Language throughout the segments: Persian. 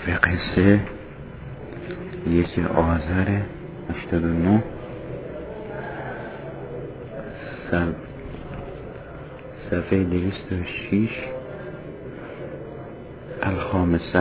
به قصه 1 آذر 89 صفحه 206 الخامسه.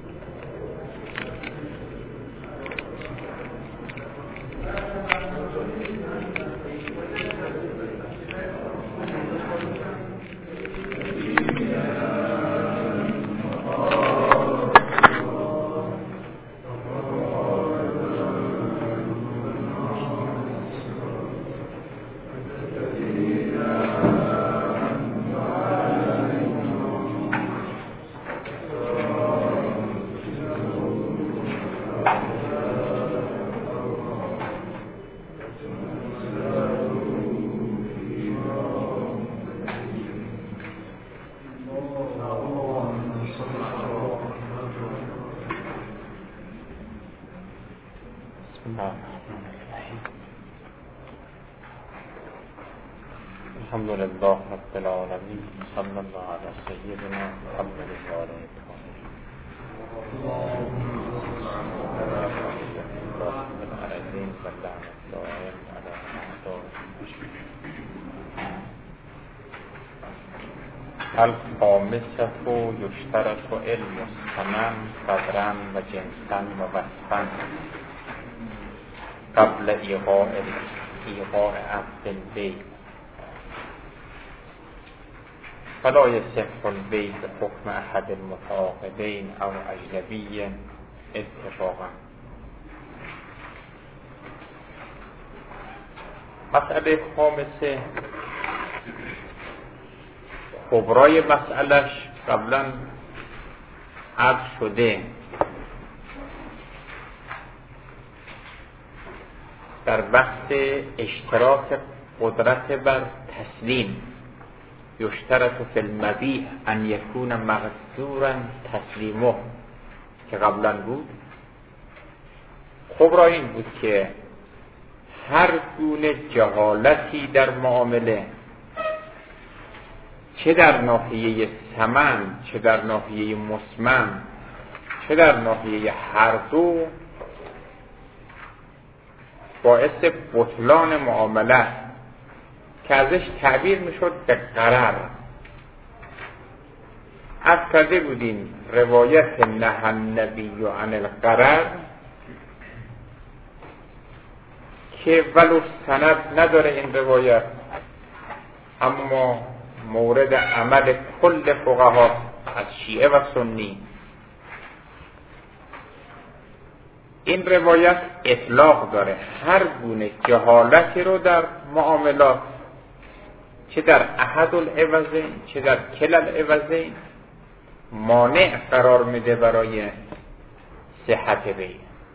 الحمد لله رب العالمين صلى الله على سيدنا محمد وعلى آله الخامسة يشترط علم الثمن قدرا وجنسا ووصفا قبل إيقاع عقد البيع فلا يصح البيع بحكم أحد المتعاقدين أو أجنبي اتفاقا. مسئله خامسه کبرای مسئلهش قبلا عرض شده. در بحث اشتراک قدرت بر تسلیم یشترط فی المبیع ان یکون مقدورا تسلیمه که قبلا بود. کبرا این بود که هر گونه جهالتی در معامله، چه در ناحیه ثمن، چه در ناحیه مسمن، چه در ناحیه هر دو، باعث بطلان معامله که ازش تعبیر میشد به غرر. از کرده بودیم روایت نهی النبی عن الغرر که ولو سند نداره این روایت، اما مورد عمل کل فقها از شیعه و سنی این روایت اطلاق داره. هر گونه جهالتی رو در معاملات، چه در احد العوضین چه در کلا العوضین، مانع قرار میده برای صحت بیع.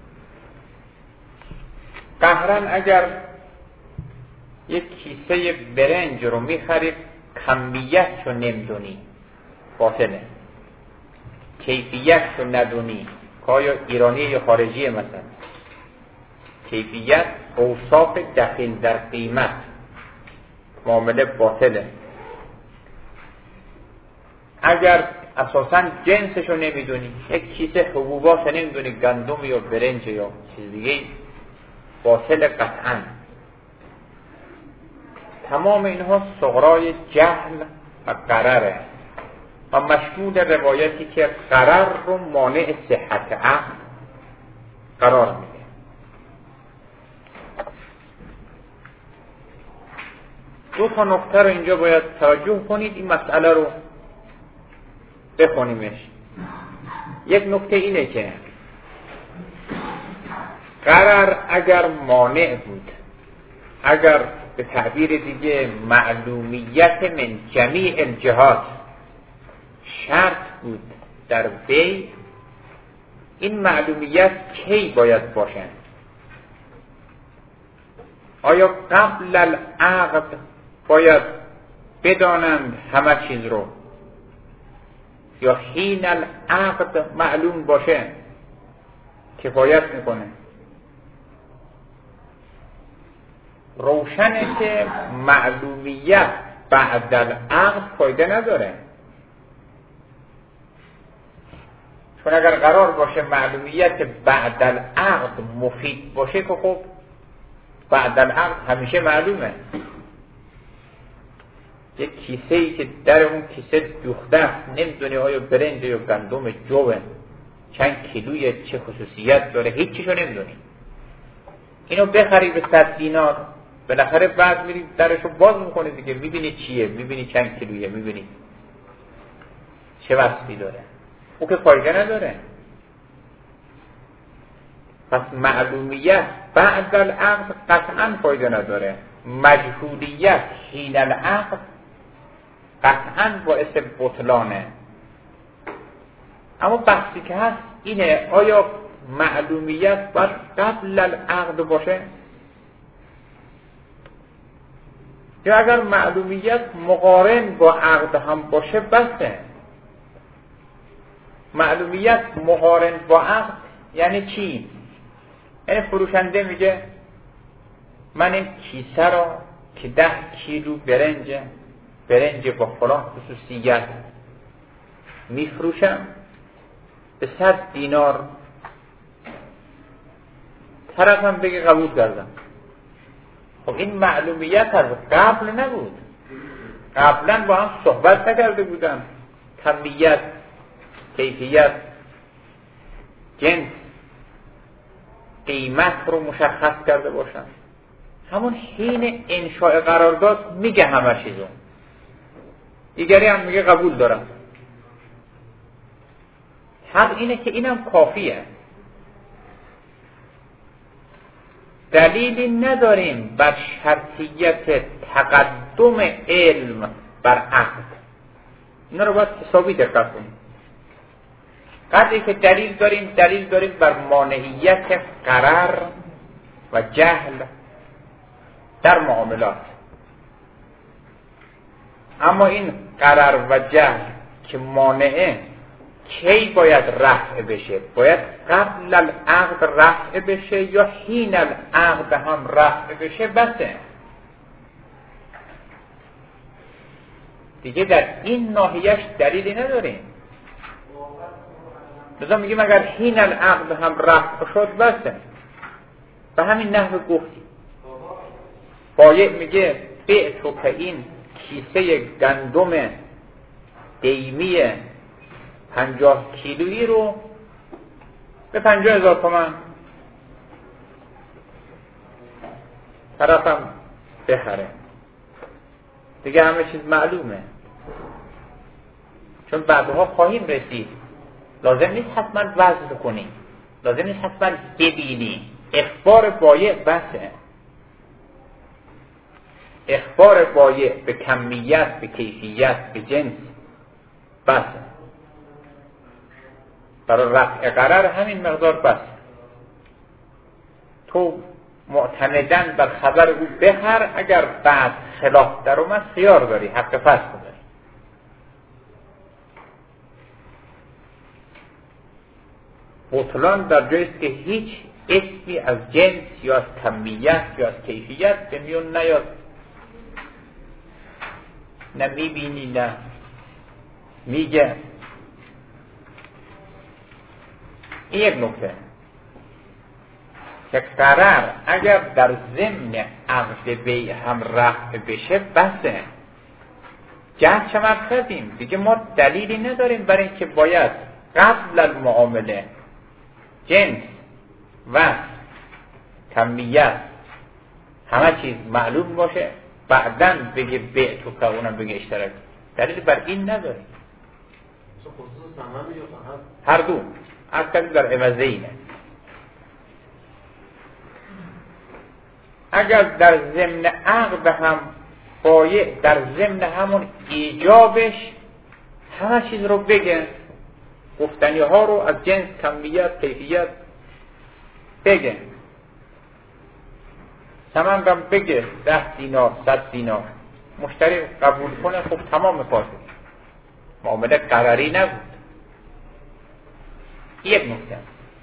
قهرن اگر یک کیسه برنج رو میخرید کمیت رو نمیدونی باطله، کیفیت رو ندونی که آیا ایرانی یا خارجیه، مثلا کیفیت اوصاف دخیل در قیمت، معامله باطله. اگر اساساً جنسش رو نمیدونی، یک کیسه حبوبات رو نمیدونی گندم یا برنج یا چیز دیگه، باطل قطعاً. تمام اینها صغرای جهل و غرره و مشمول روایتی که غرر رو مانع صحت عقد قرار میده. دو تا نکته رو اینجا باید توجه کنید، این مسئله رو بخونیمش. یک نکته اینه که غرر اگر مانع بود، اگر به تعبیر دیگه معلومیت من جمیع الجهات شرط بود در بیع، این معلومیت کی باید باشه؟ آیا قبل العقد باید بدانند همه چیز رو، یا حین العقد معلوم باشه کفایت میکنه؟ روشنه که معلومیت بعد العقد فایده نداره، چون اگر قرار باشه معلومیت بعد العقد مفید باشه که خب بعد العقد همیشه معلومه. یک کیسه ای که در اون کیسه دوخته است، نمیدونی آیا برنج یا گندم جوه، چند کیلویه، چه خصوصیت داره، هیچ چیشو نمیدونی. اینو بخری به 100 دینار، بالاخره بعد میری درشو باز میکنی دیگه، میبینی چیه، میبینی چند کیلویه، میبینی چه وصفی داره، او که فایده نداره. پس معلومیت بعد العقد قطعا فایده نداره. مجهولیت حین العقد قطعا باعث بطلانه. اما بحثی که هست اینه آیا معلومیت باید قبل العقد باشه؟ یا اگر معلومیت مقارن با عقد هم باشه بسه. معلومیت مقارن با عقد یعنی چی؟ یعنی فروشنده میگه من این کیسه را که 10 کیلو برنج با فلان خصوصیت میفروشم به 100 دینار، طرف هم بگه قبول کردم. خب این معلومیت از قبل نبود، قبلا با هم صحبت نکرده بودن، کمیت، کیفیت، جنس، قیمت رو مشخص کرده باشن. همون حین انشاء قرارداد میگه همه چیزو، دیگری هم میگه قبول دارم. حق اینه که اینم کافیه. دلیلی نداریم بر شرطیت تقدم علم بر عقد. اینا رو باید حسابی دقت کنیم. قدری که دلیل داریم بر مانعیت غرر و جهل در معاملات. اما این غرر و جهل که مانعه کی باید رفع بشه؟ باید قبل العقد رفع بشه یا حین العقد هم رفع بشه؟ بسه دیگه در این ناحیهش دلیلی نداریم. لذا میگیم اگر حین العقد هم رفع شد بسه. به همین نحو گفتی بایع میگه بعتو که این کیسه گندم دیمی 50 کیلویی رو به 50,000 تومان، طرفم بخره دیگه، همه چیز معلومه. چون بعدها خواهیم رسید، لازم نیست حتما وزن کنی، لازم نیست حتما ببینی. اخبار بایع بسه. اخبار بایع به کمیت، به کیفیت، به جنس بسه. برای رفع قرار همین مقدار بس. تو معتمدن بر خبر او بخر، اگر بعد خلاف در اومد خیار داری، حق فسخ داری. بطلان در جاییست که هیچ اسمی از جنس یا از کمیت یا از کیفیت به میون نیاد، نه میبینی نه میگه. این یک نکته که قرار اگر در ضمن عقد بیع هم رفع بشه بسه. جهت چه مقصدیم؟ دیگه ما دلیلی نداریم برای اینکه باید قبل المعامله جنس و کمیت همه چیز معلوم باشه، بعداً بگه بیع تو که اونم بگه اشتراک. دلیل بر این نداریم. هر دو اصلا در عوضه اینه. اگر در ضمن عقد هم بایع در ضمن همون ایجابش همه چیز رو بگه، گفتنی ها رو از جنس، کمیت، کیفیت بگه، ثمن هم بگه 10 دینار 100 دینار، مشتری قبول کنه، خب تمام فاسد، معامله قراری نبود. یک نکته.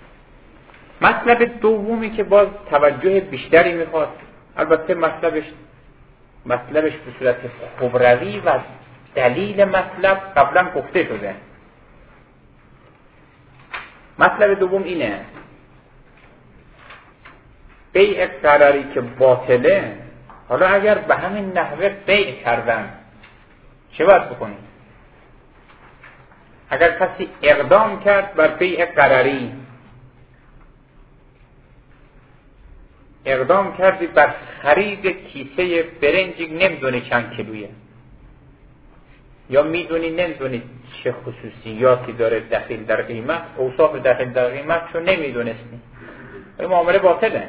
مطلب دومی که باز توجه بیشتری میخواد، البته مطلبش به صورت خبروی و دلیل مطلب قبلا گفته شده. مطلب دوم اینه، بیع قراری که باطله، حالا اگر به همین نحوه بیع کردن چه باید بکنیم؟ اگر کسی اقدام کرد بر بیع قراری، اقدام کردی بر خرید کیسه برنج نمیدونی چند کیلویه، یا میدونی نمیدونی چه خصوصیاتی داره دخیل در قیمت، اوصاف دخیل در قیمت چون نمیدونستی، این معامله باطله.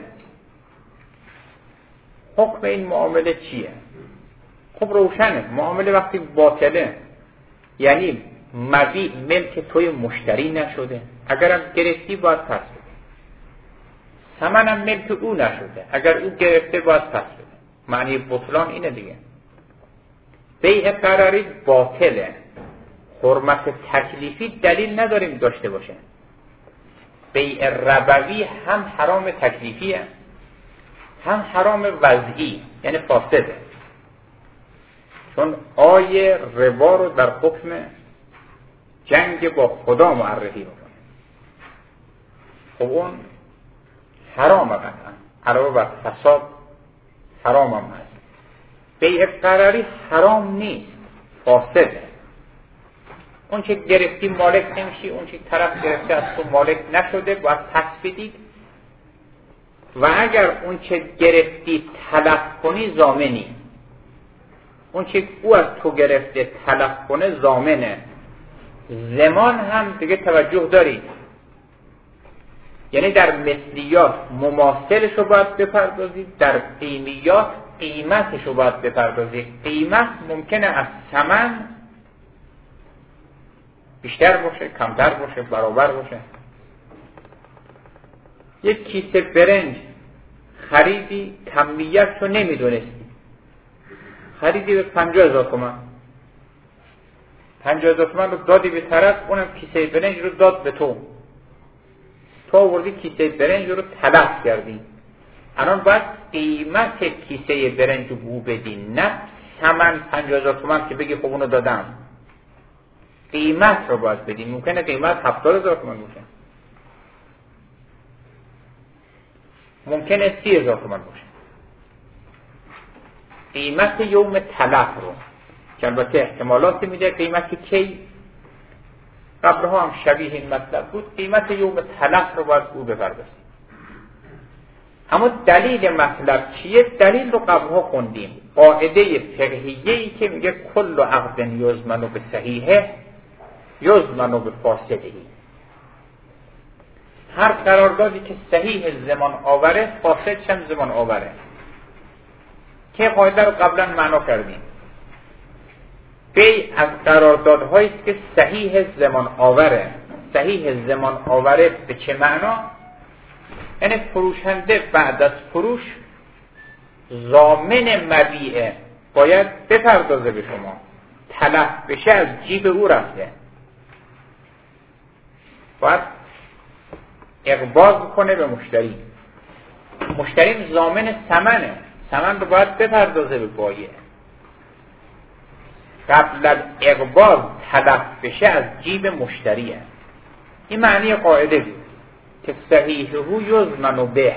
حکم این معامله چیه؟ خب روشنه، معامله وقتی باطله یعنی مبیع ملک توی مشتری نشده، اگرم گرفتی باید پس بده. ثمنم ملک او نشده، اگر او گرفته باید پس بده. معنی بطلان اینه دیگه. بیع قراری باطله، حرمت تکلیفی دلیل نداریم داشته باشه. بیع ربوی هم حرام تکلیفیه هم حرام وضعی، یعنی فاسده، چون آیه ربا رو در حکم جنگ با خدا معرفی میکنه. خب اون حرامه قطعا، علاوه بر فساد حرام هم هست. بیع قراری حرام نیست، فاسده. اون چه گرفتی مالک نمیشی، اون چه طرف گرفته از تو مالک نشده، باید پس بدید. و اگر اون چه گرفتی تلف کنی ضامنی، اون چه او از تو گرفته تلف کنه ضامنه. زمان هم دیگه توجه دارید، یعنی در مثلیات مماثلش رو باید بپردازید، در قیمیات قیمتش رو باید بپردازید. قیمت ممکنه از ثمن بیشتر باشه، کمتر باشه، برابر باشه. یک کیسه برنج خریدی، کمیت رو نمیدونستی، خریدی به 50,000 تومان، 50,000 تومان رو دادی به طرف، اونم کیسه برنج رو داد به تو آوردی کیسه برنج رو تلف کردی. الان باید قیمت کیسه برنج رو بو بدی، نه ثمن 50,000 تومان که بگی خب اونو دادم. قیمت رو باید بدی. ممکنه قیمت 70,000 تومان باشه، ممکنه 30,000 تومان باشه. قیمت یوم تلف رو که البته احتمالاتی میده، قیمت کی قبلها هم شبیه این مطلب بود، قیمت یوم تلف رو باید او بپردازیم. اما دلیل مطلب چیه؟ دلیل رو قبلها خوندیم، قاعده فقهیه‌ای که میگه کل عقد یضمن به صحیحه یضمن به فاسده. هر قراردادی که صحیح زمان آوره فاسدش هم زمان آوره. که قاعده رو قبلا معنا کردیم. بیع از قراردادهایی است که صحیح زمان آوره. صحیح زمان آوره به چه معنا؟ یعنی فروشنده بعد از فروش ضامن مبیعه، باید بپردازه به شما، تلف بشه از جیب او رفته، باید اقباض کنه به مشتری. مشتری ضامن ثمنه، ثمن رو باید بپردازه به بایع. قبل اقباض تلف بشه از جیب مشتریه. این معنی قاعده بود که صحیحه یضمن به،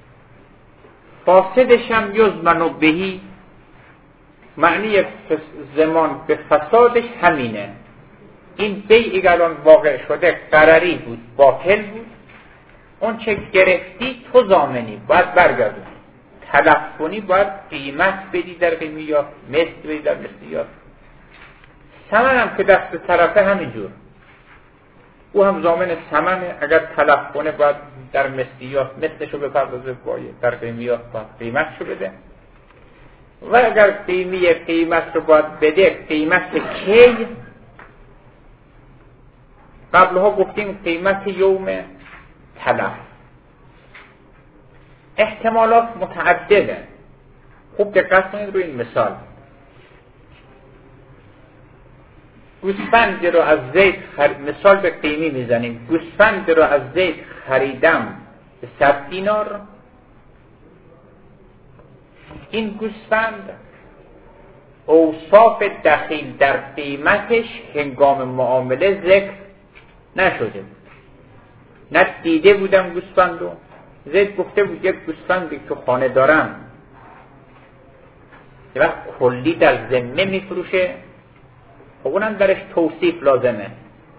فاسدش هم یضمن بهی. معنی زمان به فسادش همینه. این بیعی که الان واقع شده قراری بود، باطل بود. اون چه گرفتی تو ضامنی، باید برگردونی. تلف کنی باید قیمت بدی در قیمیات، مثل بدی در مثلیات. ثمن هم که دست طرفه همینجور، او هم ضامن ثمنه. اگر تلف کنه باید در مثلیات مثلشو بپردازه، باید در قیمیات باید قیمتشو بده. و اگر قیمت رو باید بده، قیمت کی؟ قبلها گفتیم قیمت یوم تلف. احتمالات متعدده. خوب دقت کنید روی این مثال. گوسفند رو از زید مثال به قیمی میزنیم. گوسفند رو از زید خریدم به 100 دینار. این گوسفند اوصاف دخیل در قیمتش هنگام معامله ذکر نشده. نه دیده بودم گوسفندو. زید گفته بود یک گوسفندی که خانه دارم یه وقت کلی در ذمه میفروشه، خب اونم درش توصیف لازمه.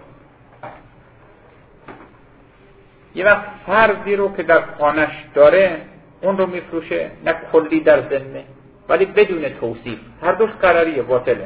یه وقت فردی رو که در خانهش داره اون رو میفروشه، نه کلی در ذمه ولی بدون توصیف، هر دوش قراریه، باطله.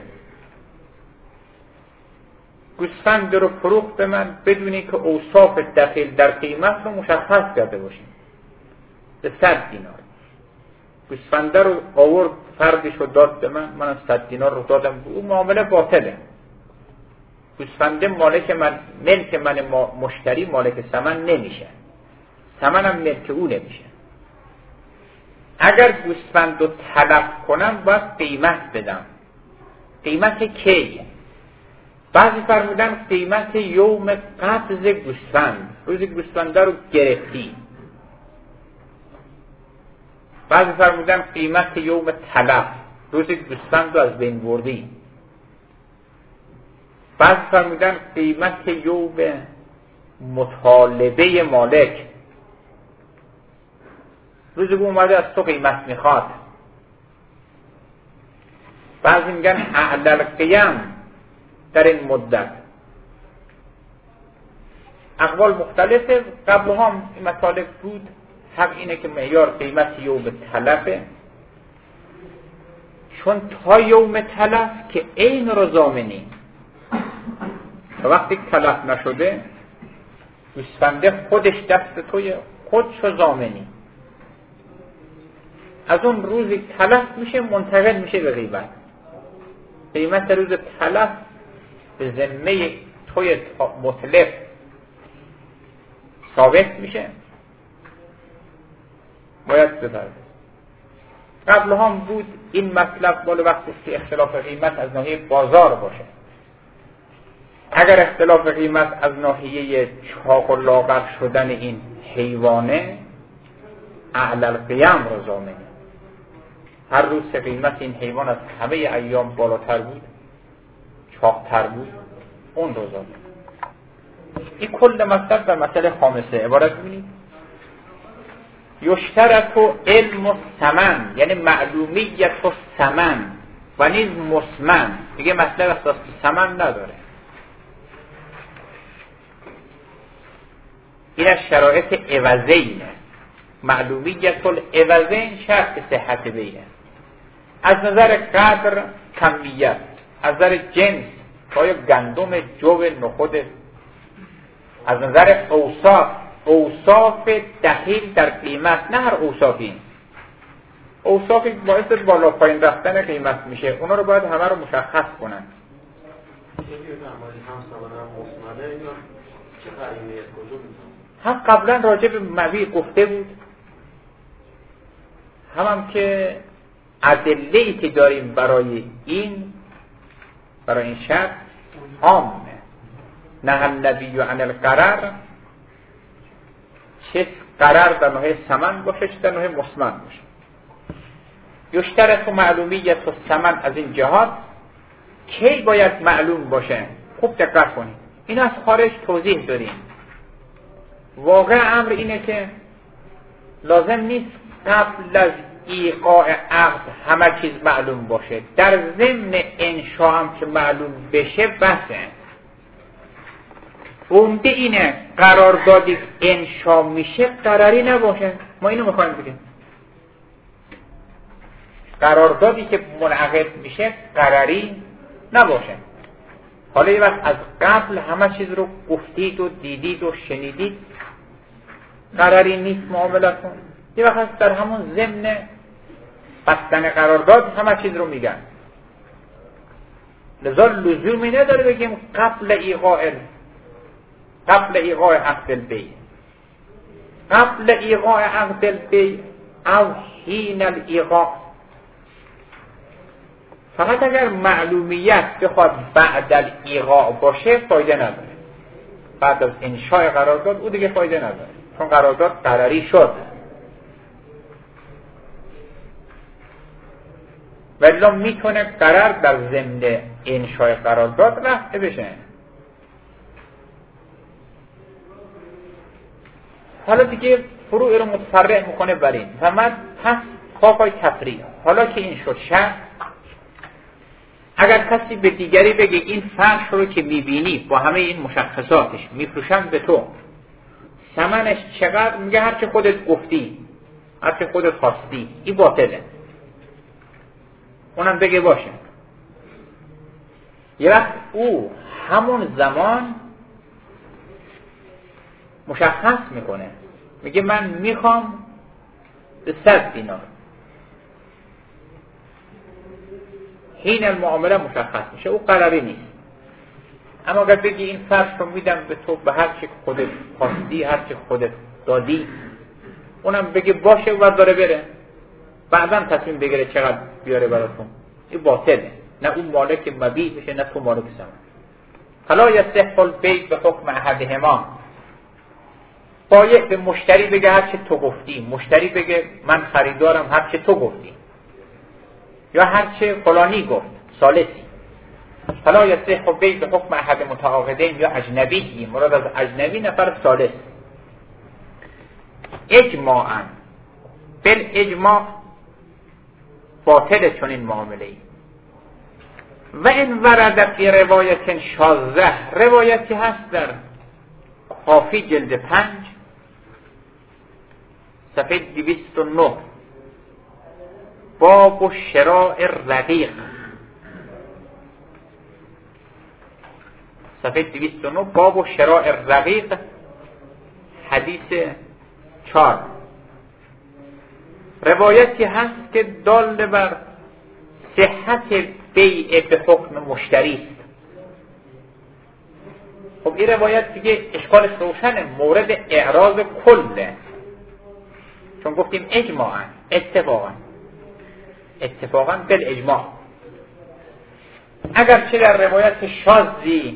گوسفند رو فروخت به من بدونی که اوصاف دخیل در قیمت رو مشخص کرده باشیم، به 100 دینار. گوسفند رو آورد، فردش رو داد به منم 100 دینار رو دادم، اون معامله باطله. گوسفند مالک من مشتری مالک ثمن نمیشه، ثمنم ملک او نمیشه. اگر گوسفند رو تلف کنم باید قیمت بدم. قیمت کیه؟ بعضی فرمودن قیمت یوم قبض گوسفند، روزی گوسفند رو گرفتی. بعضی فرمودن قیمت یوم تلف، روزی گوسفند رو از بین بردی. بعضی فرمودن قیمت یوم مطالبه مالک، روزی که اومده از تو قیمت میخواد. بعضی میگن اعلی القیم در این مدت. اقوال مختلفه. قبل هم این مطالب بود. حق اینه که معیار قیمت یوم تلفه، چون تا یوم تلف که عین رو ضامنی. وقتی تلف نشده گوسفنده خودش دست توی، خودشو ضامنی. از اون روزی تلف میشه منتقل میشه به قیمت. قیمت روز تلف به ذمه توی مطلق ثابت میشه، باید بپرده. قبل هم بود این مطلب بالا وقتی که اختلاف قیمت از ناحیه بازار باشه. اگر اختلاف قیمت از ناحیه چاق و لاغر شدن این حیوانه، اعلی القیم رو ضامنه. هر روز که قیمت این حیوان از همه ایام بالاتر بود، چاقتر بود، اون رو ضامنه. این کل مطلب در مسئله خامسه عبارت بینید. یشترط علم الثمن، یعنی معلومیت الثمن و نیز مسمن. دیگه مطلب اختصاص به ثمن نداره. این از شرایط عوضینه. معلومیت العوضین شرط صحت بیه. از نظر قدر کمیت، از نظر جنس آیا گندم، جو، نخود، از نظر اوصاف دخیل در قیمت، نه هر اوصافی. اوصافی باعث بالا پایین رفتن قیمت میشه، اونا رو باید همه رو مشخص کنن. هم قبلا راجع به موی گفته بود، هم که ادله‌ای که داریم برای این شرط عامه. نه النبی عن القرار، چه قرار در نوع ثمن باشه، چه در نوع مسمن باشه. یشترط معلومیت الثمن از این جهات کی باید معلوم باشه؟ خوب دقت کنید. این از خارج توضیح داریم. واقع امر اینه که لازم نیست قبل از ایقاع عقد همه چیز معلوم باشه. در ضمن انشا هم که معلوم بشه بسه. عمده اینه قراردادی انشا میشه قراری نباشه. ما اینو میخوایم بگیم. قراردادی که منعقد میشه قراری نباشه. حالا یه وقت از قبل همه چیز رو گفتید و دیدید و شنیدید، قراری نیست معاملتون. یه وقت در همون ضمن بستن قرارداد همه چیز رو میگن. لذا لزومی نداره بگیم قبل ایقاع عقد البیع، قبل ایقاع عقد البیع او حین الایقاع. فقط اگر معلومیت بخواد بعد الایقاع باشه فایده نداره. بعد از انشاء قرارداد او دیگه فایده نداره، چون قرارداد قراری شد. ولی میتونه قرار در ضمن انشاء قرارداد رفته بشه. حالا دیگه فروع رو متفرع میکنه بر این و من پس کافای تفریع. حالا که این شد شرط، اگر کسی به دیگری بگه این فرش رو که میبینی با همه این مشخصاتش میفروشم به تو، ثمنش چقدر؟ میگه هرچه خودت گفتی، هرچه خودت خواستی، این باطله. اونم بگه باشه. یه وقت او همون زمان مشخص میکنه، میگه من میخوام به 100 دینار. حین المعامله مشخص میشه، او قراری نیست. اما اگر بگی این فرش رو میدم به تو به هر چی خودت خواستی، هر چی خودت دادی، اونم بگه باشه و داره بره، بعداً تصمیم بگیره چقدر بیاره براتون، این باطله. نه اون مالک مبیع بشه نه تو مالک ثمن. فلا یصح البیع به حکم احدهما. بایع به مشتری بگه هر چه تو گفتی، مشتری بگه من خریدارم هر چه تو گفتی، یا هر چه فلانی گفت، ثالثی. فلا یصح البیع به حکم احد متعاقدین یا اجنبی، مراد از اجنبی نفر ثالث. اجماعاً بالاجماع باطل چنین معامله‌ای. و این ورد فی روایت شاذه، روایتی هست در کافی جلد 5 صفحه 209، باب شراء الرقیق، صفحه 209، باب شراء الرقیق، حدیث 4. روایتی هست که دال بر صحت بیع به حکم مشتری است. خب این روایت دیگه اشکالش روشنه، مورد اعراض کله، چون گفتیم اجماعاً، اتفاقاً بالاجماع. اگر چه در روایت شاذی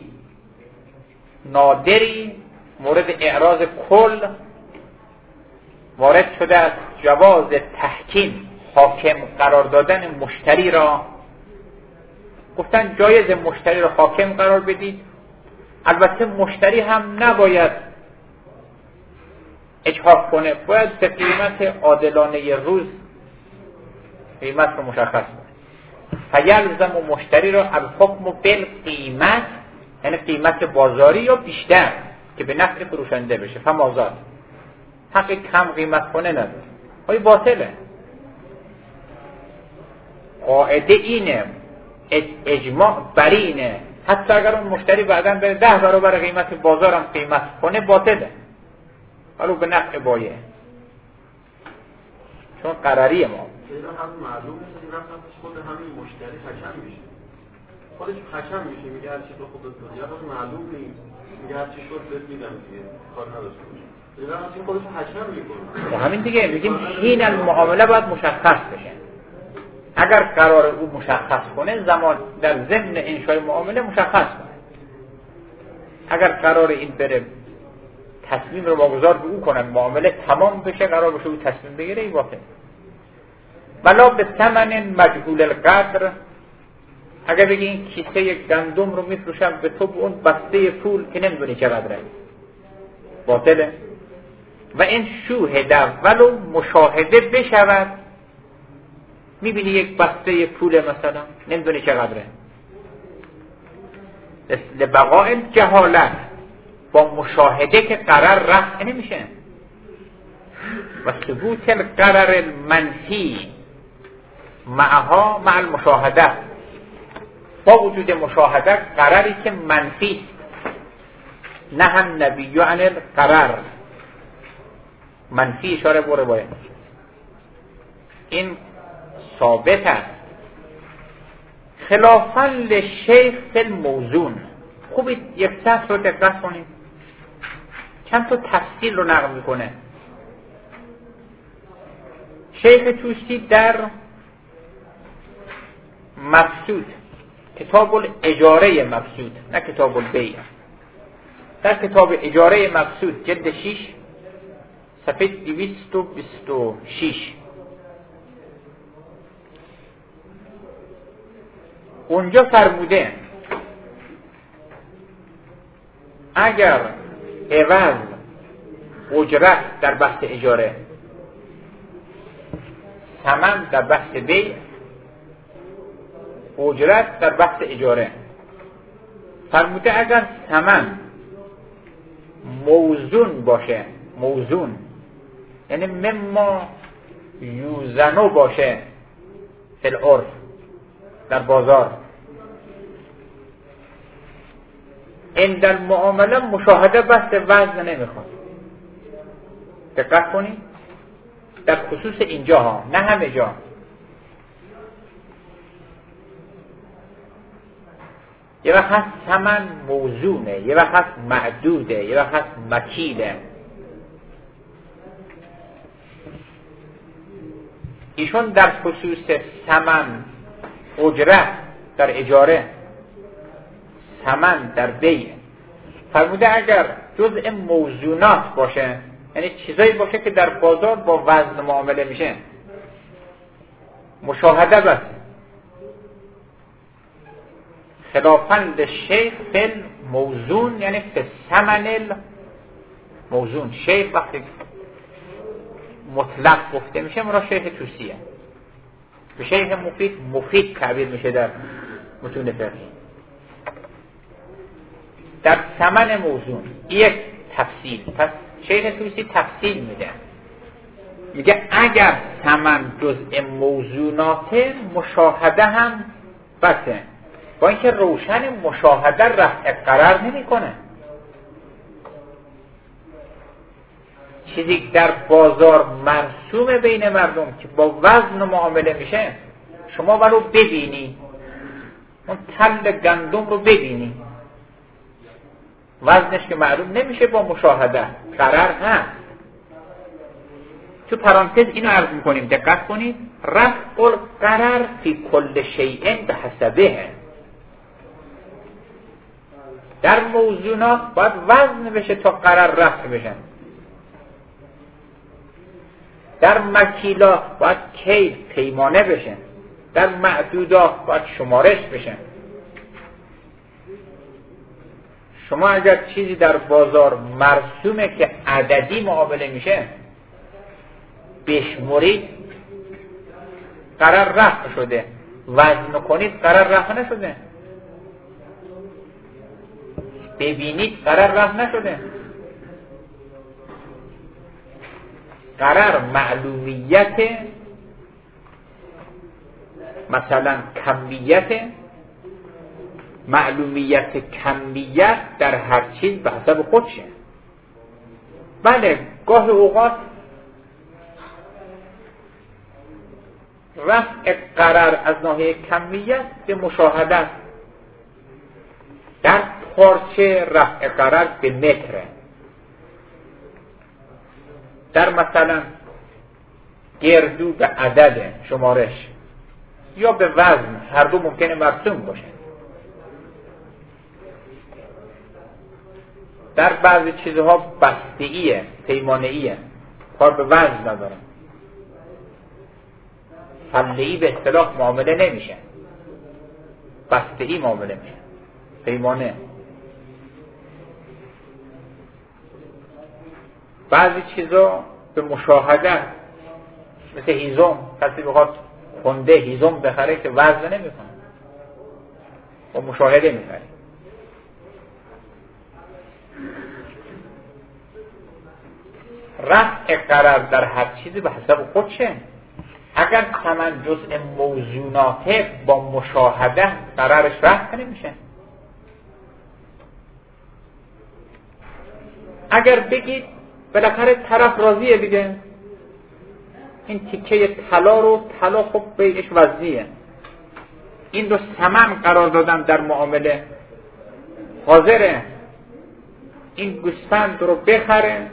نادری مورد اعراض کل وارد شده است، جواز تحکیم، حاکم قرار دادن مشتری را گفتن جایز مشتری را حاکم قرار بدید. البته مشتری هم نباید اجحاف کنه، باید به قیمت عادلانه روز قیمت رو مشخص کنه. فیلزم و مشتری را الحکم بالقیمت، یعنی قیمت بازاری یا بیشتر که به نفع فروشنده بشه. فمازاد حق کم قیمت کنه نداره، های باطله. قاعده اینه، اجماع بر اینه، حتی اگر اون مشتری بعداً به 10 برابر قیمت بازارم قیمت کنه باطله، حالا به نفع بایع، چون قراری ما. هم معلوم نیست این هم خود همین مشتری خشم میشه، خودش خشم میشه، میگه هر چی تو خودت دادی، یا معلوم نیست، میگه هر چی شد بهت میدم دیگه، کار نداشته باشه. این خودش خشم میکنه. همین دیگه میگیم حین المعامله باید مشخص بشه. اگر قرار او مشخص کنه، زمان در ضمن انشای معامله مشخص کنه. اگر قرار این بره تصمیم رو واگذار به او کنن، معامله تمام بشه، قرار بشه او تصمیم بگیره، این واقع. ولا به ثمن مجهول القدر، اگر بگی این کیسه گندم رو میفروشم به تو به اون بسته پول که نمیدونی چقدره، باطله. و این شوهد ولو مشاهده بشود، میبینی یک بسته پول مثلا نمیدونی چقدره، لبقاء جهالت، با مشاهده که قرار رفع نمیشه. و ثبوت القرار المنفی معها مع المشاهده، با وجود مشاهده قراری که منفی است. نه هم نبی عن القرار منفی، اشاره بوره باید این ثابت است. خلافاً لشیخ فی الموزون. خوبی یک سطر رو دقت کنید، چند تا تفصیل رو نقل میکنه شیخ توسی در مبسوط، کتاب الاجاره مبسوط، نه کتاب البیع، در کتاب اجاره مبسوط جلد 6 صفحه 226 اونجا فرموده اگر عوض اجرت در بحث اجاره، ثمن در بحث بیع، اجرت در بحث اجاره. فرموده اگر ثمن موزون باشه، موزون یعنی مما یوزنو باشه فی العرف، در بازار، این در معامله مشاهده بحث وزن نمیخواد. دقت کنید در خصوص اینجا ها، نه همه جا. یه وقت هست ثمن موزونه، یه وقت هست معدوده، یه وقت هست مکیله. ایشون در خصوص ثمن اجرت در اجاره، ثمن در بیع فرموده اگر جزء موزونات باشه، یعنی چیزایی باشه که در بازار با وزن معامله میشه، مشاهده بس، خلافاً للشیخ فی موزون، یعنی فی ثمن موزون. شیخ وقتی مطلق گفته میشه مراد شیخ توسیه، به شیخ مفید تعبیر میشه در متون فقهی. در ثمن موزون یک تفصیل، پس شیخ توسی تفصیل میده، میگه اگر ثمن جزء موزونات مشاهده هم بسه، با اینکه روشن مشاهده رفع قرار نمی کنه. چیزی در بازار مرسوم بین مردم که با وزن معامله میشه، شما ولو ببینی، اون تل گندم رو ببینی، وزنش که معلوم نمیشه، با مشاهده قرار هست. تو پرانتز اینو عرض میکنیم، دقت کنید، رفع القرار فی کل شیء به حسبه. در موزونات باید وزن بشه تا قرار رفع بشن، در مکیلات باید کیل پیمانه بشن، در معدودات باید شمارش بشن. شما اگر چیزی در بازار مرسومه که عددی معامله میشه بشمرید قرار رفع شده، وزن کنید قرار رفع نشده، ببینید قرار رفع نشده. قرار معلومیت، مثلا کمیت، معلومیت کمیت در هر چیز به حسب خودشه. بله گاه اوقات رفع قرار از ناحیه کمیت به مشاهده، در پارچه رفع قرار به متره، در مثلا گردو به عدد شمارش، یا به وزن، هر دو ممکنه مرسوم باشه. در بعضی چیزها بسته‌ایه، پیمانه‌ایه، کار به وزن نداره، فله‌ای به اصطلاح معامله نمیشه، بسته‌ای معامله میشه، پیمانه. بعضی چیزا به مشاهده، مثل هیزم، کسی بخواد کنده هیزم بخره که وزن نمیکنه، و مشاهده میکنه. رفع قرار در هر چیزی به حسب خودشه. اگر ثمن جزء موزوناته با مشاهده قرارش رفع نمیشه. اگر بگید بالاخره طرف راضیه دیگه، این تیکه طلا رو، طلا خب بیعش وزنیه، این رو ثمن قرار دادم در معامله، حاضره این گوسفند رو بخره،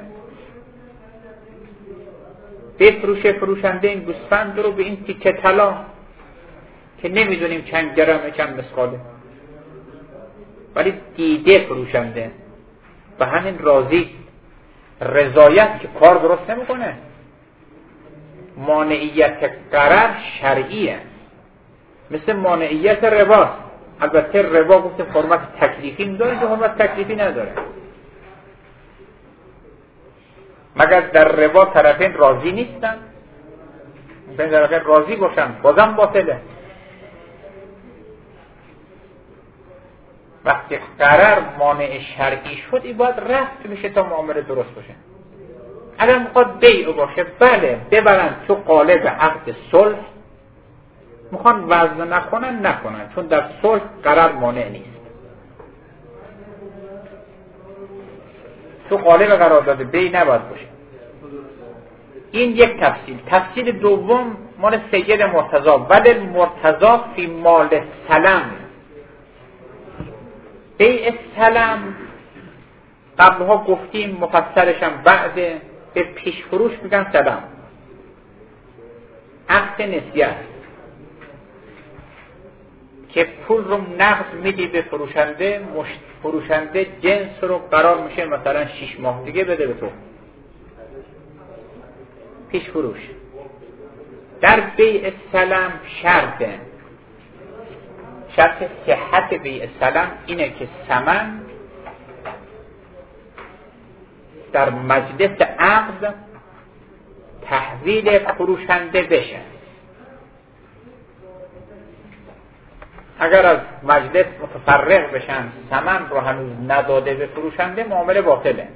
بفروشه فروشنده این گوسفند رو به این تیکه طلا که نمیدونیم چند گرمه چند مسقاله، ولی دیده فروشنده و همین راضی. رضایت که کار درست نمیکنه. مانعیت قرار شرعیه، مثل مانعیت رباست. البته ربا گفته حرمت تکلیفی داره که حرمت تکلیفی نداره. مگر در ربا طرفین راضی نیستن؟ ممکن طرفین راضی باشن، بازم باطله. وقتی قرار مانع شرعی شد، این باید رفت میشه تا معامله درست باشه. اگر میخواد بیع باشه، بله ببرن تو قالب عقد صلح، میخوان وزن نکنن چون در صلح قرار مانع نیست. تو قالب قرارداد بیع نباید باشه. این یک تفصیل. تفصیل دوم مال سید مرتضی، ولی مرتضی فی مال سلم. بیع سلم قبلها گفتیم، مفصلشم بعد. به پیش فروش میگن سلم، عقد نسیه است که پول رو نقد میدی به فروشنده، فروشنده جنس رو قرار میشه مثلا 6 ماه دیگه بده به تو. پیش فروش. در بیع سلم شرط صحت بیع سلم اینه که ثمن در مجلس عقد تحویل فروشنده بشه. اگر از مجلس متفرق بشن، ثمن رو هنوز نداده به فروشنده، معامله باطله.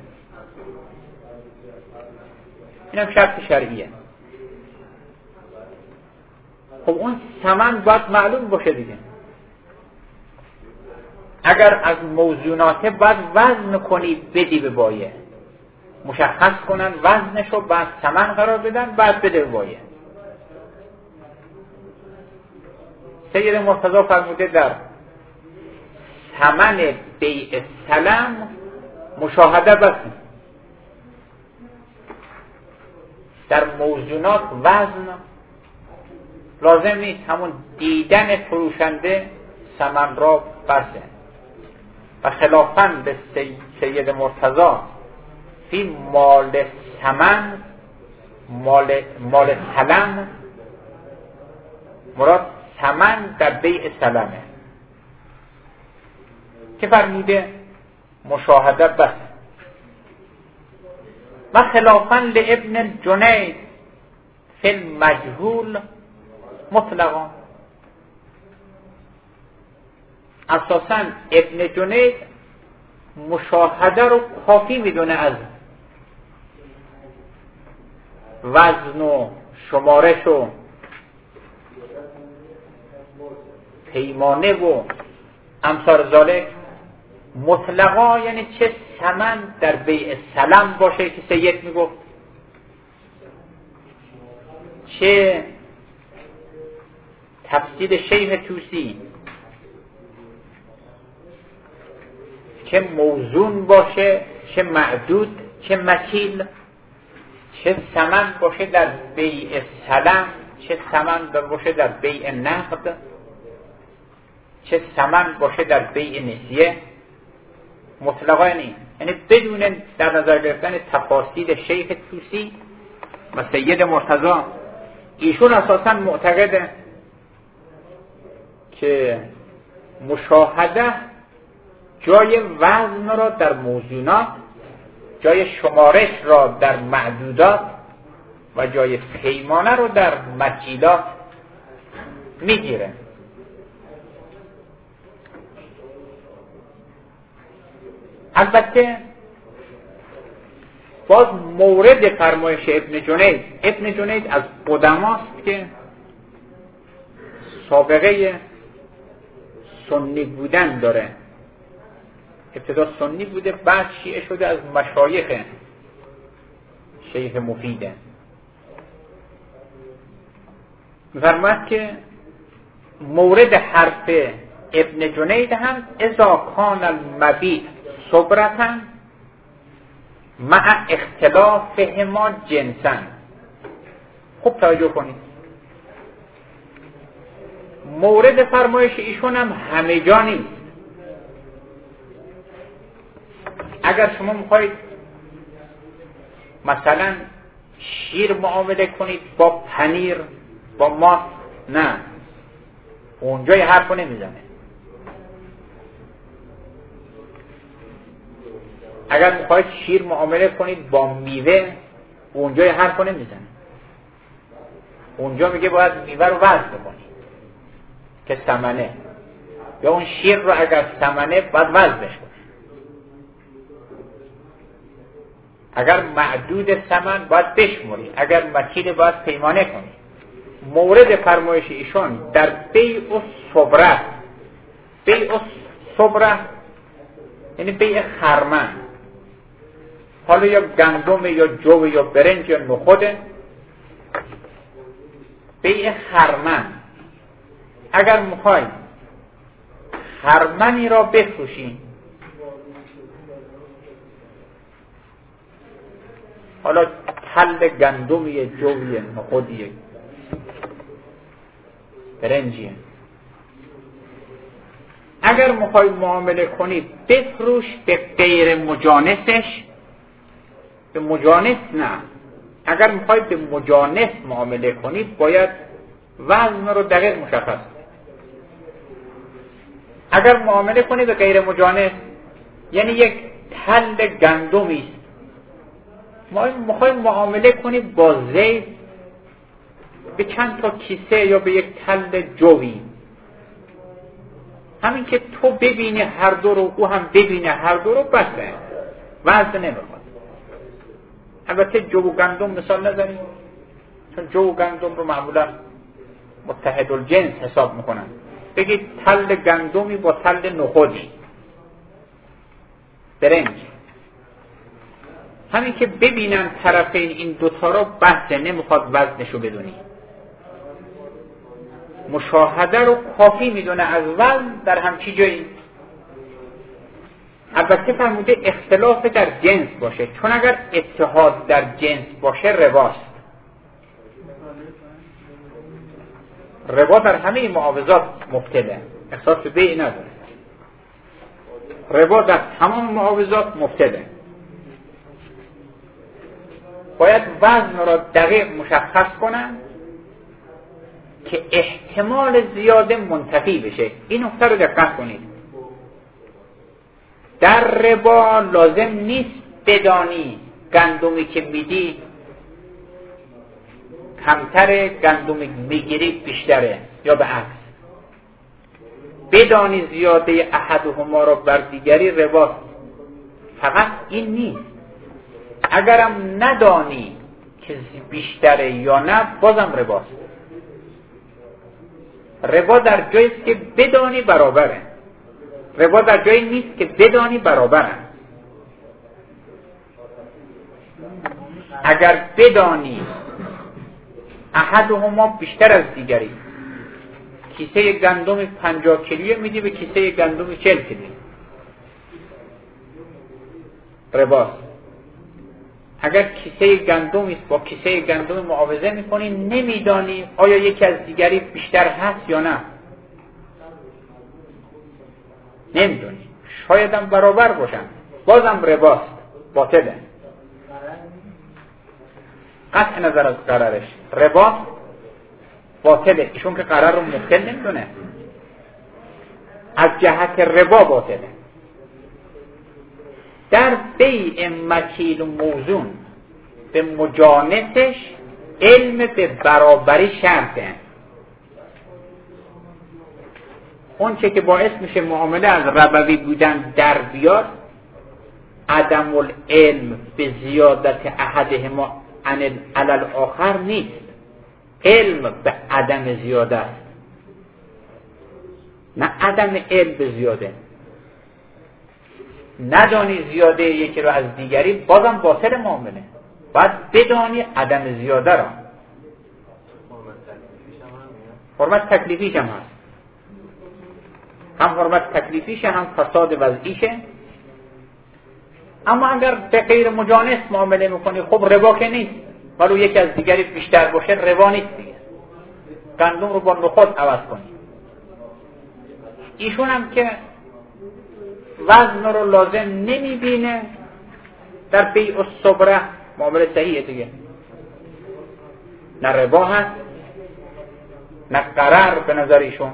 اینم شرط شرعیه. خب اون ثمن باید معلوم باشه دیگه. اگر از موزونات باید وزن کنی بدی به بایه، مشخص کنن وزنشو، بعد ثمن قرار بدن، بعد بده به بایه. سید مرتضی فرموده در ثمن بیع سلم مشاهده بس، در موزونات وزن لازم نیست، همون دیدن فروشنده ثمن را بسه. و خلافاً به سید مرتضی فی مال ثمن، مال سلم، مراد ثمن در بیع سلمه که فرموده مشاهده بس. و خلافاً لابن جنید فی المجهول مطلقا. اساساً ابن جنید مشاهده رو کافی میدونه از وزن و شمارش و پیمانه و امثال ذالک. مطلقا یعنی چه ثمن در بیع سلم باشه که سید میگفت، چه تفسیر شیخ توسی، چه موزون باشه، چه معدود، چه مکیل، چه ثمن باشه در بیع سلم، چه ثمن باشه در بیع نقد، چه ثمن باشه در بیع نسیه. مطلقا یعنی بدون در نظر گرفتن تفاصیل شیخ توسی و سید مرتضی. ایشون اساسا معتقده که مشاهده جای وزن را در موزونات، جای شمارش را در معدودات و جای پیمانه را در مکیلات میگیره. البته باز مورد فرمایش ابن جنید از قدماست که سابقه سنی بودن داره. ابتدا سنی بوده، بعد شیعه شده، از مشایخ شیخ مفیده. می‌فرماید که مورد حرف ابن جنید هم اذا کان المبیع صبرتاً مع اختلافهما جنساً. خوب توجه کنید، مورد فرمایش ایشون هم همه جا نیست. اگر شما میخواید مثلا شیر معامله کنید با پنیر، با ماست، نه، اونجا یه حرفو نمیزنه. اگر میخواید شیر معامله کنید با میوه، اونجا یه حرفو نمیزنه، اونجا میگه باید میوه رو وزن بکنی که ثمنه، یا اون شیر رو اگر ثمنه باید وزنش کنی، اگر معدود ثمن باید بشموری، اگر مکیل باید پیمانه کنی. مورد فرمایش ایشون در بیع الصبره، بیع الصبره یعنی بیع خرمن، حالا یا گندم یا جو یا برنج یا نخوده، بیع خرمن. اگر میخوای خرمنی را بفروشی، حالا تل گندمی جویه نخودیه برنجیه، اگر میخوای معامله کنی بفروش به غیر مجانسش، به مجانس نه. اگر میخوای به مجانس معامله کنی باید وزن رو دقیق مشخص کنی. اگر معامله کنی به غیر مجانس یعنی یک تل گندمی است، میخوای معامله کنی با زیت به چند تا کیسه یا به یک تل جوی، همین که تو ببینی هر دو رو او هم ببینه هر دو رو، بسه وزن نمیخواد. البته جو و گندم مثال نزنیم، چون جو و گندم رو معمولا متحد الجنس حساب میکنن. بگید تل گندمی با تل نخودی برنج، همین که ببینن طرفین این دوتا رو، بحثه نمیخواد وزنشو بدونی. مشاهده رو کافی میدونه از وزن در همچی جایی. البته فرموده اختلاف در جنس باشه، چون اگر اتحاد در جنس باشه رباست. ربا در همه معاوضات مبتله، احساس به بیع نداره. ربا در تمام معاوضات مبتله. باید وزن را دقیق مشخص کنن که احتمال زیاده منتفی بشه. این نکته رو دقت کنید. در ربا لازم نیست بدانی گندمی که میدی کمتره، گندمی میگیری بیشتره، یا به عکس. بدانی زیاده احدهما را بر دیگری رباست. فقط این نیست، اگرم ندانی که بیشتره یا نه بازم رباست. ربا در جایی است که بدانی برابره، ربا در جایی نیست که بدانی برابرن. اگر بدانی احدهما بیشتر از دیگری، کیسه گندم 50 کیلویی میدی به کیسه گندم 40 کیلویی، رباست. اگر کیسه گندمی است با کیسه گندم معاوضه میکنی، نمیدانی آیا یکی از دیگری بیشتر هست یا نه، نمیدونی، شاید هم برابر باشن، بازم رباست، باطله. قطع نظر از قرارش، ربا باطله، ایشون که قرار رو مبطل نمیدونه، از جهت ربا باطله. در بیع مکیل و موزون به مجانسش علم به برابری شرطه. اون چه که باعث میشه معامله از ربوی بودن در بیاد، عدم العلم به زیادت احدهما علی الاخر نیست، علم به عدم زیاده است، نه عدم علم به زیاده. ندانی زیاده یکی رو از دیگری، بازم باطل معامله. باید بدانی عدم زیاده را. حرمت تکلیفیش هم هست، هم حرمت تکلیفیشه هم فساد وضعیشه. اما اگر به غیر مجانس معامله میکنی، خب ربا که نیست، ولی یکی از دیگری بیشتر باشه ربا نیست دیگه. گندم رو با نخود عوض کنی. ایشون هم که وزن رو لازم نمیبینه، در بیع الصبره معامله صحیحه دیگه، نه ربا هست نه قرار به نظر ایشون.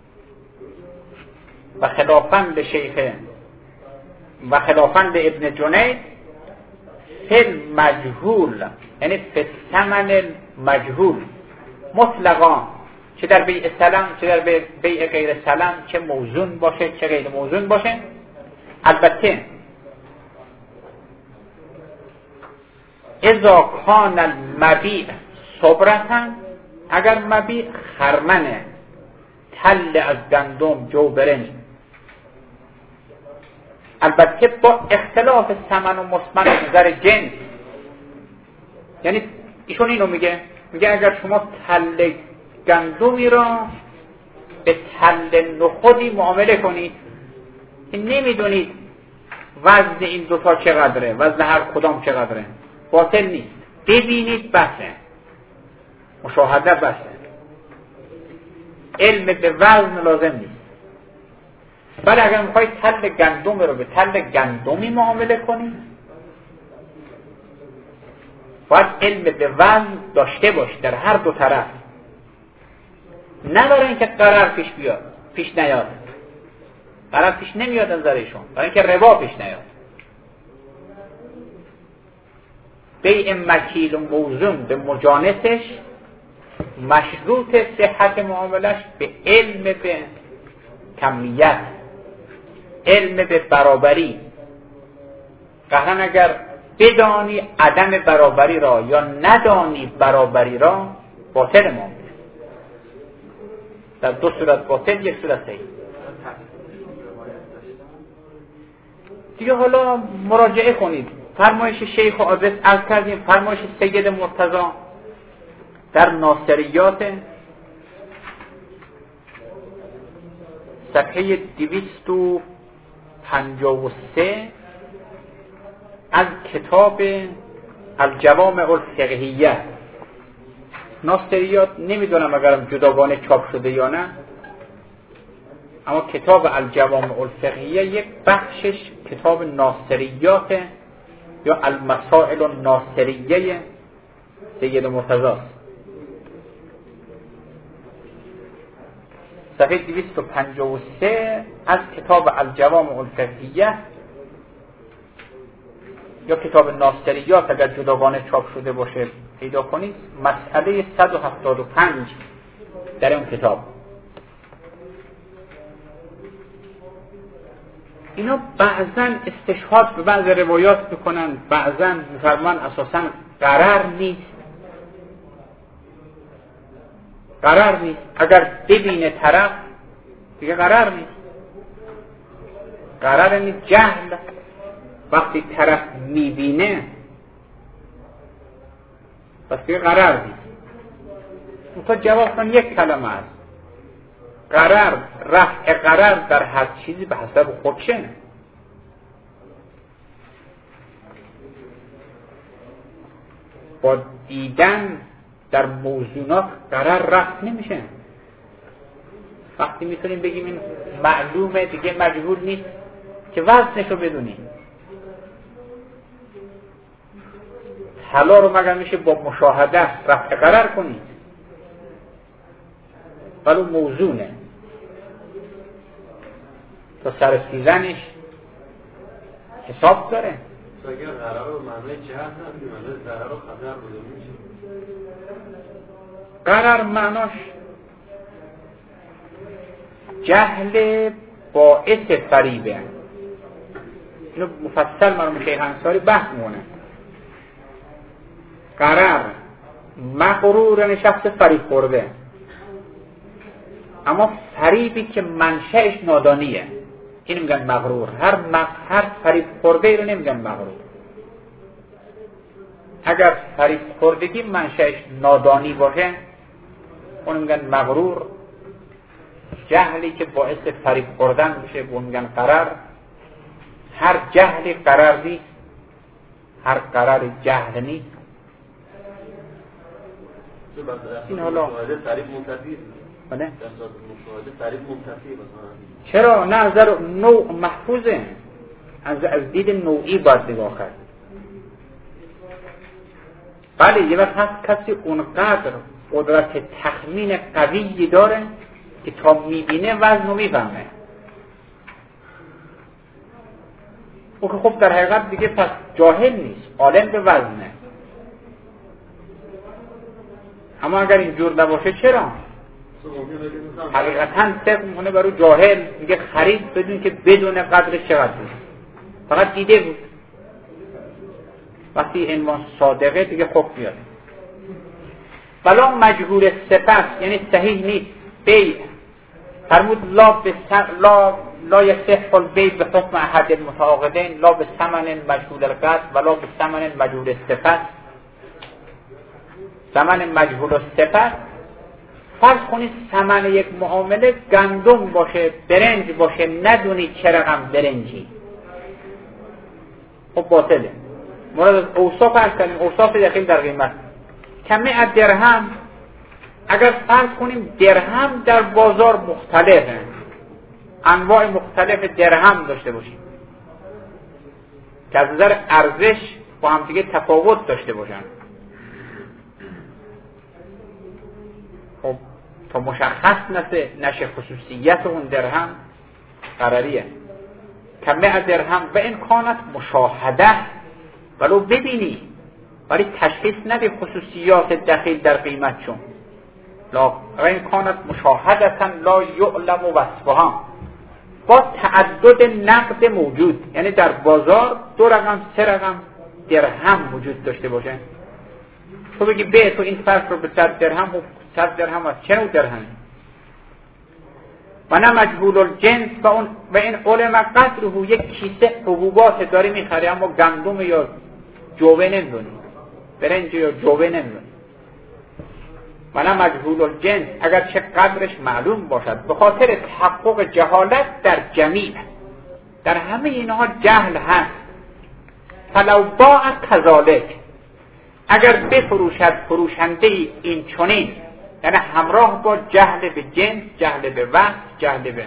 و خلافند شیخ و خلافند ابن جنید فی المجهول یعنی به ثمن مجهول مطلقا، چه در بیع سلم چه در بیع غیر سلم، چه موزون باشه چه غیر موزون باشه. البته اذا کان المبیع صبرتن، اگر مبیع خرمنه، تل از گندم، جو برنج، البته با اختلاف ثمن و مثمن نظر جنس. یعنی ایشون اینو میگه اگر شما تل گندمی را به تل نخودی معامله کنید که نمیدونید وزن این دوتا چقدره، وزن هر کدام چقدره، باطل نیست. ببینید بسه، مشاهده بسه، علم به وزن لازم نیست. ولی اگر میخواید تل گندم رو به تل گندمی معامله کنید، باید علم به وزن داشته باشید در هر دو طرف، نه برای اینکه قرار پیش نیاد. قرار پیش نمیاد نظرشون، برای اینکه ربا پیش نیاد. بیع مکیل و موزون به مجانسش مشروط صحت معاملش به علم به کمیت، علم به برابری. قهرن اگر بدانی عدم برابری را یا ندانی برابری را، باطل معامله. در دو صورت باطل، یک صورت صحیح. دیگه حالا مراجعه کنید. فرمایش شیخ و عادت عرض کردیم، فرمایش سید مرتضی در ناصریات صفحه 253 از کتاب الجوامع الفقهیه. ناصریات نمیدونم اگرم جداگانه چاپ شده یا نه، اما کتاب الجوامع الفقهیه یک بخشش کتاب ناصریات یا المسائل الناصریه سید مرتضی است. صفحه 253 از کتاب الجوامع الفقهیه یا کتاب ناصریات اگر جداگانه چاپ شده باشه پیدا کنید، مسئله 175 در اون کتاب. اینا بعضا استشهاد به بعض روایات میکنن، بعضا میفرمان اساسا قرار نیست. اگر ببینه طرف دیگه قرار نیست. قرار نیست جهل. وقتی طرف میبینه پس دیگه قرار نیست. اون تا جواب کن یک کلمه است. قرار، رفع قرار در هر چیزی به حسب خودشه. با دیدن در موضوعات قرار رفع نمیشه. وقتی میتونیم بگیم این معلومه دیگه مجهول نیست که وزنشو بدونیم. طلا رو مگر میشه با مشاهده رفع قرار کنید؟ ولی موضوعه تا سر سوزنش حساب داره. اگر قرار رو معنی جهت نداریم، معنی ضرر و خطر بوده میشه. قرار معناش جهل باعث فریبه. اینو مفصل مرحوم شیخ انصاری بحث می‌کنه. قرار مغرور شخص فریب خورده، اما فریبی که منشأش نادانیه این میگن مغرور. هر فریب خورده رو نمیگن مغرور. اگر فریب خوردگی منشأش نادانی باشه اون میگن مغرور. جهلی که باعث فریب خوردن میشه اون میگن قرار. هر جهلی قرار نیست، هر قرار جهل نیست. این حالا تعریف منتفی بله؟ مشاهده تعریف منتفی چرا؟ نه از نوع محفوظه، از دید نوعی باید نگاه کرد. بله یه وقت هست کسی اونقدر قدرت تخمین قویی داره که تا میبینه وزن رو میفهمه. او که خب در حقیقت دیگه پس جاهل نیست، عالم به وزنه. اما اگر اینجور نباشه چرا؟ حقیقتا صدق میکنه برای جاهل، میگه خرید بدون که بدون قدرش چقدر بود، فقط دیده بود. وقتی عنوان صادقه دیگه خوب بیاد. ولا مجهول صفت یعنی صحیح نیست بیع. فرمود لا یصح البیع به حکم احد المتعاقدین لا به ثمن مجهول القدر ولا به ثمن مجهول الصفت. ثمن مجهول الصفت، فرض کنید ثمن یک معامله گندم باشه، برنج باشه، ندونید چه رقم برنجی، خب باطله. مراد از اوصاف هست کنیم، اوصاف داخل در قیمت. کمی از درهم، اگر فرض کنیم درهم در بازار مختلفه، انواع مختلف درهم داشته باشیم که از نظر ارزش با هم دیگه تفاوت داشته باشن، خب تا مشخص نشه خصوصیت اون درهم قراریه. کمی از درهم و امکانات مشاهده، ولو ببینی ولی تشخیص نده خصوصیات دخیل در قیمت چون لا و امکانات مشاهدتا لا یعلم وصفها، با تعدد نقد موجود، یعنی در بازار 2 رقم 3 رقم درهم وجود داشته باشه. تو بگی به تو این فرق رو به 100 درهم و 100 درهم از چه نوع درهم و نه مجهول الجنس و این علم قدره. یک کیسه حبوبات داری میخری اما گندم یا جوه نمیدونی، برنج یا جوه نمیدونی. و نه مجهول الجنس اگر چه قدرش معلوم باشد، به خاطر تحقق جهالت در جمیع، در همه اینها جهل هست. فلو باع کذالک، اگر بفروشد فروشنده این چنین، یعنی همراه با جهل به جنس، جهل به وقت، جهل به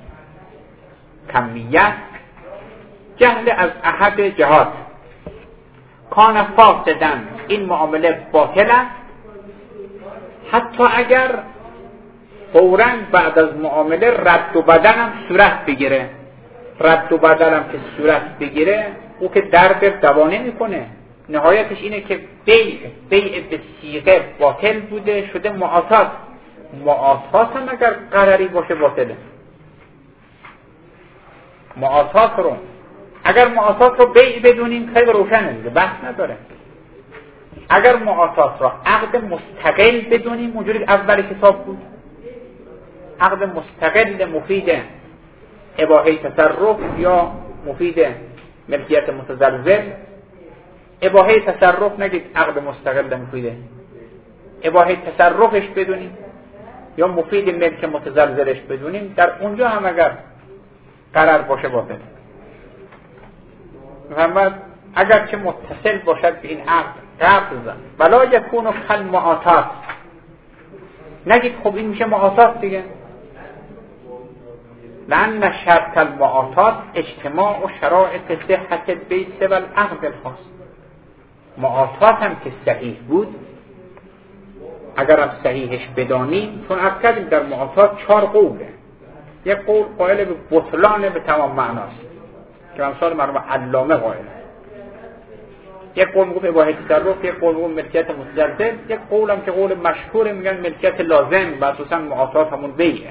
کمیت، جهل از احد جهات، کان فاسدن، این معامله باطل است. حتی اگر فوراً بعد از معامله رد و بدل هم صورت بگیره، رد و بدل هم که صورت بگیره، او که درد دوا نمی‌کنه، نهایتش اینه که بیع به صیغه باطل بوده، شده معاطات. معاطات هم اگر قراری باشه باطله. معاطات رو اگر معاطات رو بیع بدونیم خیلی روشنه دیگه، بحث نداره. اگر معاطات را عقد مستقل بدونیم، اونجوری اول کتاب بود، عقد مستقل مفید اباحه تصرف یا مفید ملکیت متزلزل. اباحه تصرف نگید، عقد مستقل مفیده، اباحه تصرفش بدونیم یا مفید ملک متزلزلش بدونیم، در اونجا هم اگر قرار باشه باطل. محمد اگر که متصل باشد به این عقد بزن ولا یکون کل معاطات، نگید خب این میشه معاطات دیگه. لأن شرط المعاطات اجتماع و شرائط صحت البیع و العقد الخاص. معاطات هم که صحیح بود، اگر هم صحیحش بدانیم، چون عرض کردیم در معاطات 4 قوله. یک قول قائل به بطلان به تمام معناست که امثال مرحوم علامه قائل، یک قول میگه اباحه تصرف، یک قول میگه ملکیت متزلزل، یک قول هم که قول مشهور میگن ملکیت لازم و اساسا معاطات همون بیعه.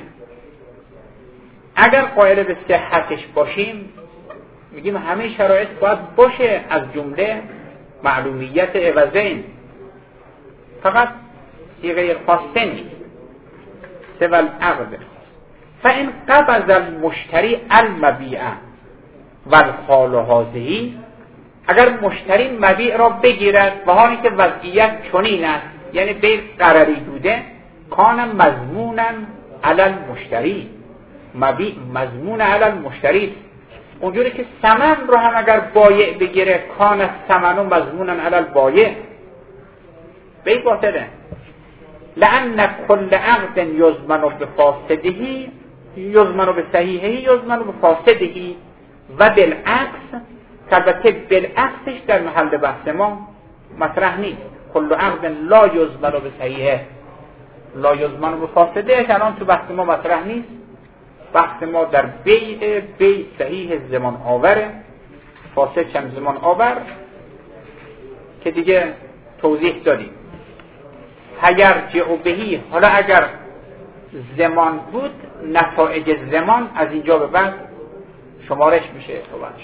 اگر قائل به صحتش باشیم میگیم همه شرایط باید باشه، از جمله معلومیت عوضین، فقط صیغه خاصه نیست. سوى العقد فإن قبض المشتری المبیع والحال هذه، اگر مشتری مبیع را بگیرد و حالی که وضعیت چنین است، یعنی بیع قراری بوده، کان مضمونا علی المشتری، مبیع مضمون علی المشتری، اونجوری که ثمن رو هم اگر بایع بگیره، کان ثمن مضمونا علی البایع، بیع باطله. لأن كل عقد یضمن بفاسده یضمن بصحیحه یضمن بفاسده و بالعکس، البته بالعکسش در محل بحث ما مطرح نیست. کل عقد لا یضمن بصحیحه لا یضمن بفاسده الان تو بحث ما مطرح نیست. بحث ما در بیع صحیح زمان آوره، فاسد هم زمان آور که دیگه توضیح دادیم. فیرجع بهی، حالا اگر زمان بود نتایج زمان از اینجا به بعد شمارش میشه اعتبارش.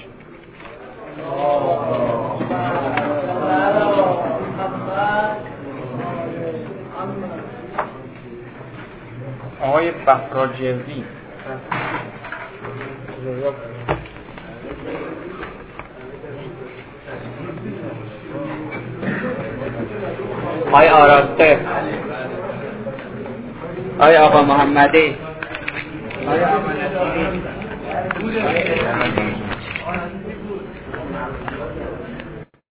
آقای بفراجوی آقای آراسته، آقای آقا محمدی، آقای